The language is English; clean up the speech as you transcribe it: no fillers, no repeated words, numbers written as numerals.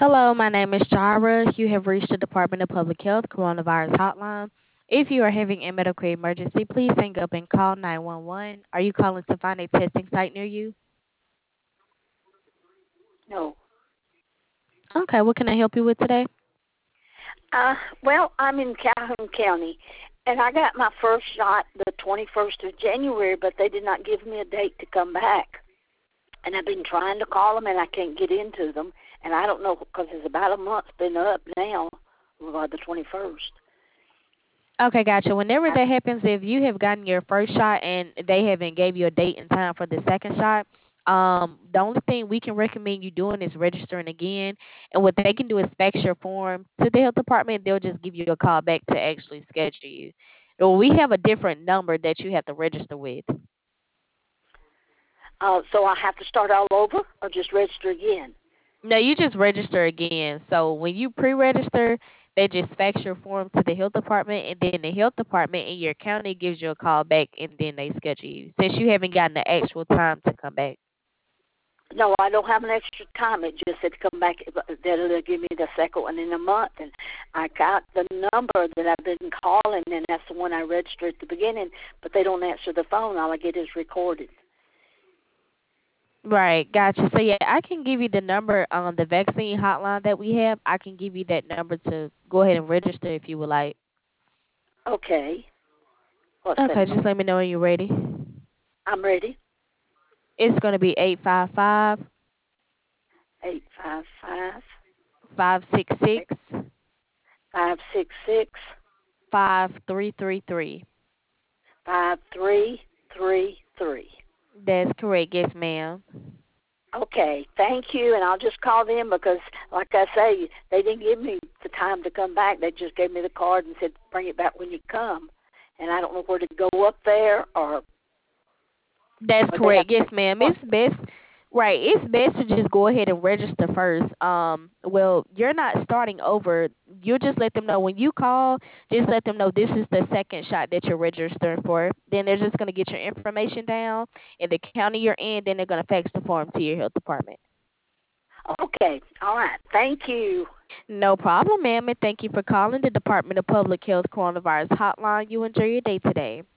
Hello, my name is Jara. You have reached the Department of Public Health Coronavirus Hotline. If you are having a medical emergency, please hang up and call 911. Are you calling to find a testing site near you? No. Okay, what can I help you with today? Well, I'm in Calhoun County, and I got my first shot the 21st of January, but they did not give me a date to come back. And I've been trying to call them, and I can't get into them. And I don't know because it's about a month been up now, by the 21st. Okay, gotcha. Whenever that happens, if you have gotten your first shot and they haven't gave you a date and time for the second shot, the only thing we can recommend you doing is registering again. And what they can do is fax your form to the health department. They'll just give you a call back to actually schedule you. Or we have a different number that you have to register with. So I have to start all over or just register again? No, you just register again. So when you pre-register, they just fax your form to the health department, and then the health department in your county gives you a call back, and then they schedule you. Since you haven't gotten the actual time to come back. No, I don't have an extra time. It just said to come back. They'll give me the second one in a month, and I got the number that I've been calling, and that's the one I registered at the beginning. But they don't answer the phone. All I get is recorded. Right, gotcha. So yeah, I can give you the number on the vaccine hotline that we have. I can give you that number to go ahead and register if you would like. Okay, what's the Okay, just number? let me know when you're ready. I'm ready. It's going to be 855 855 566 566 5333. 5333. That's correct, yes, ma'am. Okay, thank you, and I'll just call them because, like I say, they didn't give me the time to come back. They just gave me the card and said, bring it back when you come. And I don't know where to go up there or That's they have correct. Yes, ma'am. what. It's best, right. It's best to just go ahead and register first. Well, you're not starting over. You just let them know when you call. Just let them know this is the second shot that you're registering for. Then they're just gonna get your information down in the county you're in. Then they're gonna fax the form to your health department. Okay, all right, thank you. No problem, ma'am. And thank you for calling the Department of Public Health Coronavirus Hotline. You enjoy your day today.